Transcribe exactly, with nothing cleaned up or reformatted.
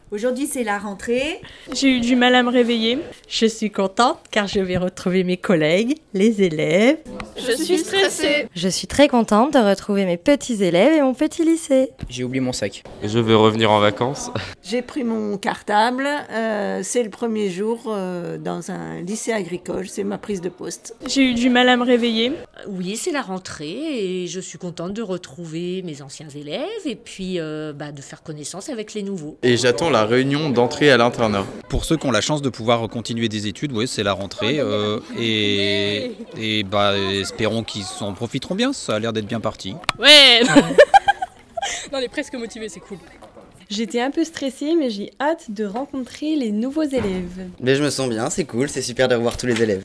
Aujourd'hui, c'est la rentrée. J'ai eu du mal à me réveiller. Je suis contente car je vais retrouver mes collègues, les élèves. Je suis stressée. Je suis très contente de retrouver mes petits élèves et mon petit lycée. J'ai oublié mon sac. Je vais revenir en vacances. J'ai pris mon cartable. Euh, c'est le premier jour euh, dans un lycée agricole. C'est ma prise de poste. J'ai eu du mal à me réveiller. Oui, c'est la rentrée et je suis contente de retrouver mes anciens élèves et puis euh, bah, de faire connaissance avec les nouveaux. Et j'attends la réunion d'entrée à l'internat. Pour ceux qui ont la chance de pouvoir continuer des études, oui, c'est la rentrée. Euh, et et bah, espérons qu'ils en profiteront bien, ça a l'air d'être bien parti. Ouais. Non, on est presque motivés, c'est cool. J'étais un peu stressée, mais j'ai hâte de rencontrer les nouveaux élèves. Mais je me sens bien, c'est cool, c'est super de revoir tous les élèves.